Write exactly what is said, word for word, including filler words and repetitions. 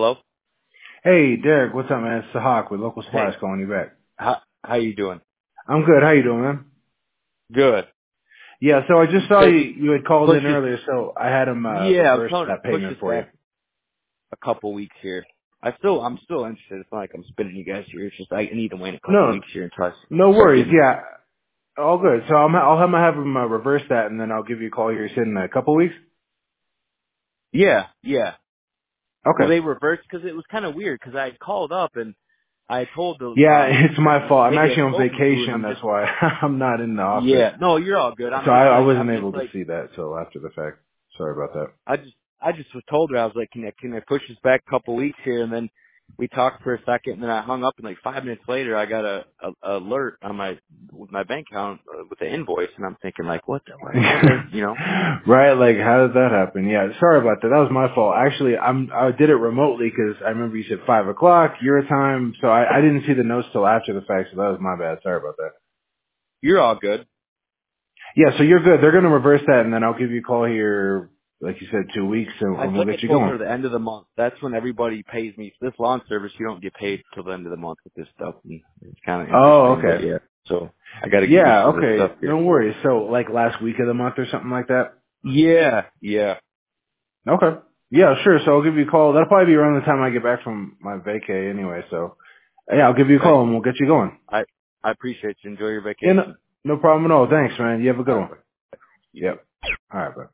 Hello? Hey, Derek, what's up, man? It's Sahak with Local Supplies Hey, calling you back. how how you doing? I'm good. How you doing, man? Good. Yeah, so I just saw Said you, you you had called push in this. earlier, so I had him, uh, Yeah, I was reverse telling that to push payment this for you. back a couple weeks here. I still, I'm still interested. It's not like I'm spinning you guys here. It's just I need to wait a couple No, weeks here until I no start worries. getting. Yeah, all good. So I'm, I'll have him have him uh, reverse that, and then I'll give you a call here in a couple weeks. Yeah, yeah. Will Okay. they reverse? Because it was kind of weird. Because I had called up and I told the Yeah, um it's my fault. I'm lady actually I'd on spoken to, and vacation. I'm That's just why I'm not in the office. yeah. No, you're all good. I'm So just I, I like wasn't I'm just able to like see that till after the fact. Sorry about that. I just I just was told her I was like, can I can I push this back a couple weeks here? And then we talked for a second, and then I hung up, and like five minutes later, I got a, a, a alert on my with my bank account uh, with the invoice, and I'm thinking like, what the what, what are you know? Right, like how did that happen? Yeah, sorry about that. That was my fault. Actually, I'm I did it remotely because I remember you said five o'clock your time, so I, I didn't see the notes till after the fact. So that was my bad. Sorry about that. You're all good. Yeah, so you're good. They're gonna reverse that, and then I'll give you a call here, like you said, two weeks, and, I and feel we'll like get I you told going. her the end of the month. That's when everybody pays me. This lawn service, you don't get paid till the end of the month with this stuff. And it's kind of Oh, interesting, but okay. yeah. So I got to get used Yeah, to this stuff okay. here. No worries. So like last week of the month or something like that. Yeah, yeah. Okay. Yeah, sure. So I'll give you a call. That'll probably be around the time I get back from my vacay anyway. So yeah, I'll give you a Okay. call and we'll get you going. I I appreciate you. Enjoy your Yeah, no, vacation. no problem at all. Thanks, man. You have a good All one. right. You too. Yep. All right, bro.